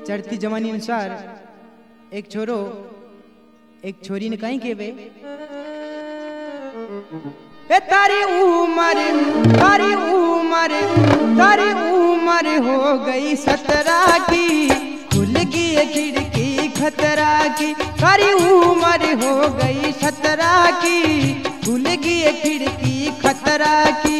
चढ़ती जवानी अनुसार एक छोरो एक छोरी ने कहीं के बे तारी उम्र हो गई 17 की खुल गई खिड़की खतरा की। तारी उम्र हो गई 17 की खुल गई खिड़की खतरा की।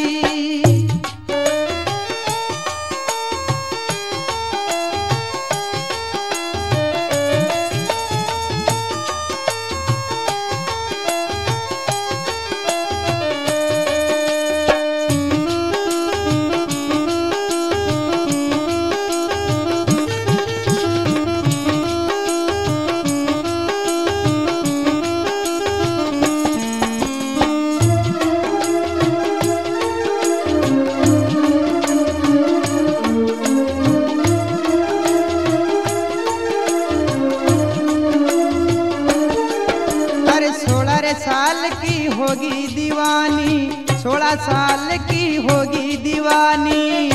साल की होगी दीवानी 16 साल की होगी दीवानी।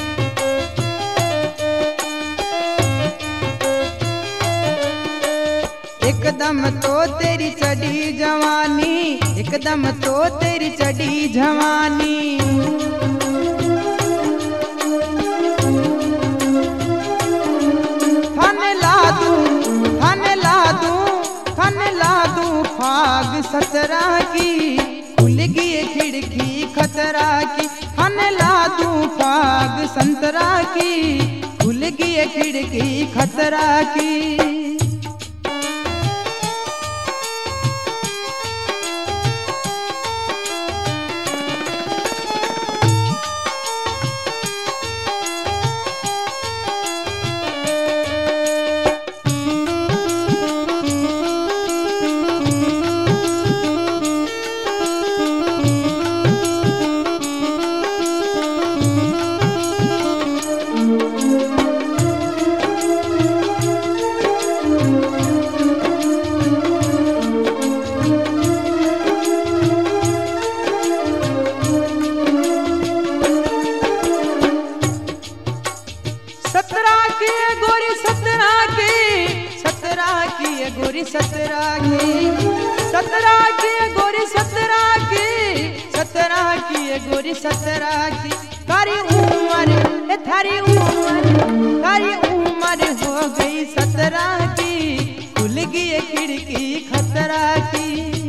एकदम तो तेरी चढ़ी जवानी एकदम तो तेरी चढ़ी जवानी। फाग 17 की खुल गई खिड़की खतरा की। खाने ला दूं फाग 17 की खुल गई खिड़की खतरा की। गोरी 17 की तारी उम्र हो गई 17 की खुल गई खिड़की खतरा की।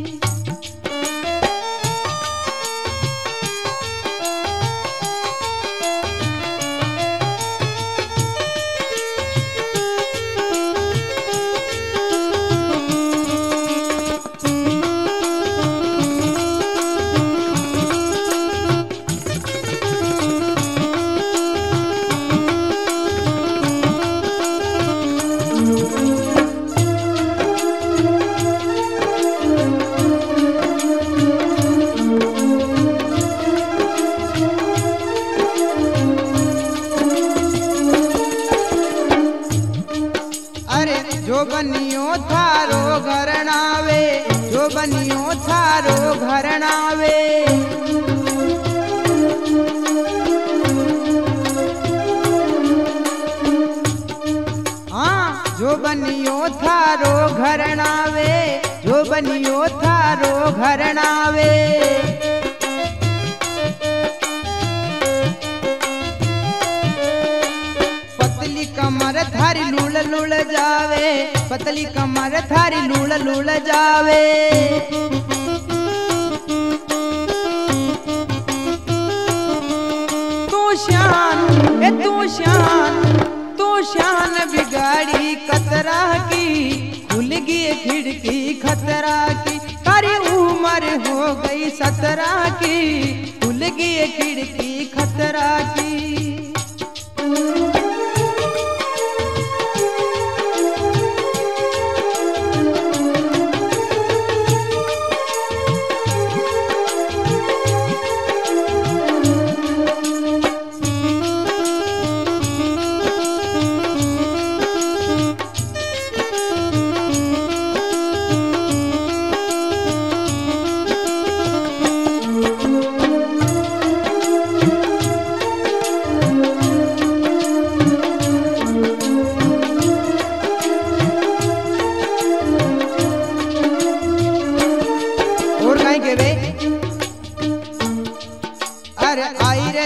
जो बनियो थारो घरनावे जो बनियो थारो घरनावे। हाँ जो बनियो थारो घरनावे जो बनियो थारो घरनावे। कमर थारी लूल लूल जावे पतली कमर थारी लूल लूल जावे। तू शान बिगाड़ी कतरा की खुल गई खिड़की खतरा की। तारी उम्र हो गई 17 की खुल गई खिड़की खतरा की।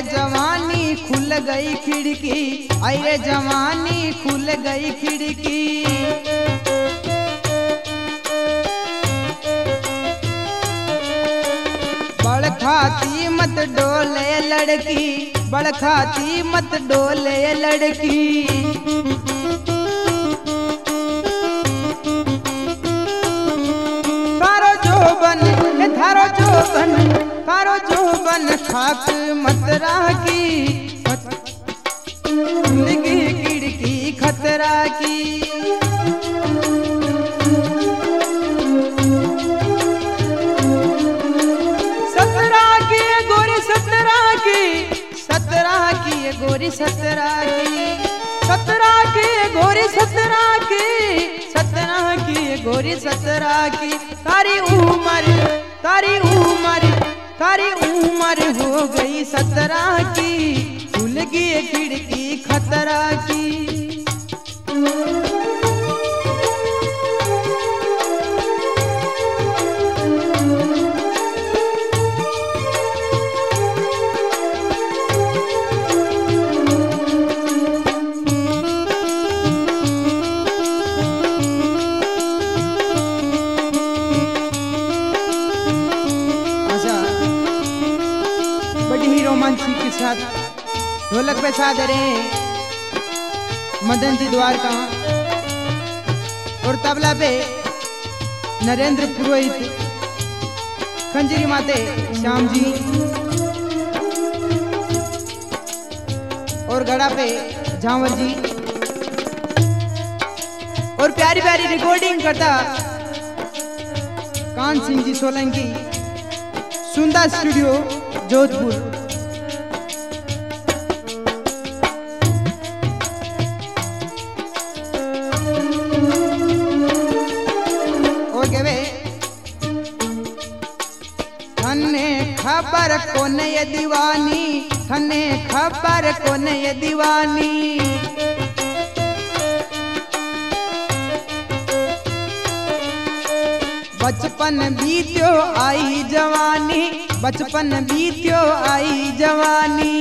जवानी खुल गई खिड़की, अरे जवानी खुल गई खिड़की। बड़ खाती मत डोले लड़की, बड़ खाती मत डोले लड़की। थारो जोबन खाक मत राखी, जिंदगी खिड़की खतरा की। सतरा की गोरी सतरा की, सतरा की गोरी सतरा की, सतरा की गोरी सतरा की, सतरा की गोरी सतरा की। तारी उम्र तारी उम्र तारी उम्र हो गई 17 की, खुल गई खिड़की खतरा की। रोमांची के साथ ढोलक पे साथ दे रहे हैं मदन जी द्वारका, और तबला पे नरेंद्र पुरोहित, खंजरी माते श्याम जी, और गड़ा पे झांवर जी, और प्यारी प्यारी रिकॉर्डिंग करता कान सिंह जी सोलंकी, सुंदर स्टूडियो जोधपुर। खबर कौन ये दीवानी, थने खबर कौन ये दीवानी। बचपन बीत्यो आई जवानी, बचपन बीत्यो आई जवानी।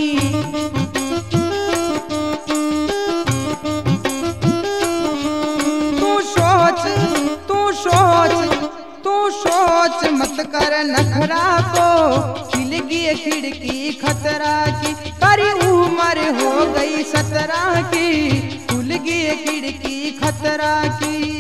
तू सोच तू सोच तू सोच मत कर नखरा को, खिलगी खिड़की खतरा की। तारी उम्र हो गई 17 की, खुल गई खिड़की खतरा की।